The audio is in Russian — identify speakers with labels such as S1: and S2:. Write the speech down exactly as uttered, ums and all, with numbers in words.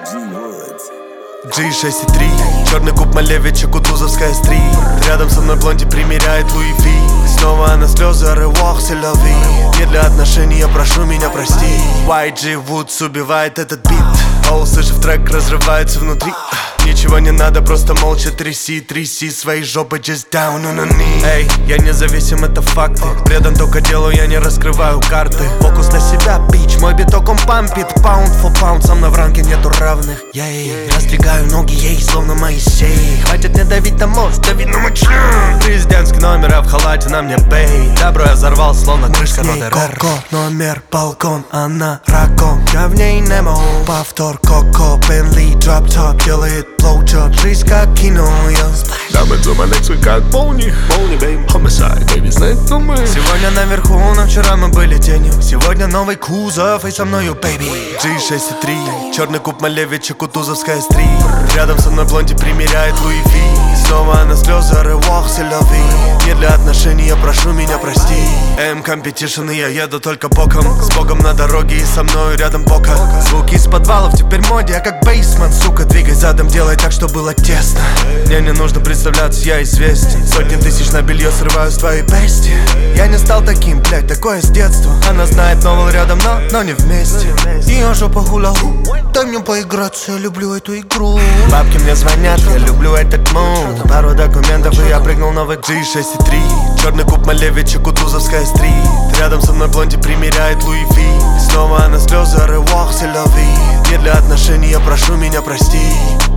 S1: джи шесть и три, черный куб Малевича, Кутузовская стрит. Рядом со мной блонди примеряет Луи Ви. Снова она слезы, ревох, селяви. Не для отношений, я прошу меня прости. вай джи Woods убивает этот бит, а услышав трек, разрывается внутри. Ничего не надо, просто молча тряси, тряси своей жопой, just down on a knee. Эй, я независим, это факты. Предан только делу, я не раскрываю карты. Фокус на себя, бич, мой биток он пампит. Pound for pound, со мной в ранге нету равных. Я ей раздвигаю ноги ей, словно Моисей. Хватит не давить на мост, дави на мой член. Президентский номер, а в халате на мне бей. Добро я взорвал, словно крышка Родерер. Коко, номер, балкон, она раком. Я в ней Немо, повтор Коко. Бенли, дроп топ, делает блоуджоб. Жизнь как кино, я
S2: Damage on my legs, we got bony, bony, baby. Homicide, baby, знает, но мы.
S1: Сегодня наверху, но вчера мы были тенью. Сегодня новый кузов и со мною, baby. джи шесть и три, черный куб Малевича, Кутузовская стрит. Рядом со мной блонди примеряет Луи Ви. Снова она слезы, ревох, селяви. Не для отношений, я прошу меня прости. Эм компетишн, и я еду только боком. С Богом на дороге и со мною рядом бока. Звуки из подвалов, теперь моде, я как бейсман. Сука, двигай задом, делай так, чтобы было тесно. Мне не нужно представляться, я известен. Сотни тысяч на белье срываю с твоей бести. Я не стал таким, блядь, такое с детства. Она знает, новый рядом, но, но не вместе. Ее жопа хула-ху, дай мне поиграться, я люблю эту игру. Бабки мне звонят, я люблю этот мув. Пару документов и я прыгнул новый джи шесть и три. Черный куб Малевича, Кутузовская стрит. Рядом со мной блонди примеряет Луи Ви. Снова она слезы, ревох, селяви. Не для отношений, я прошу меня прости.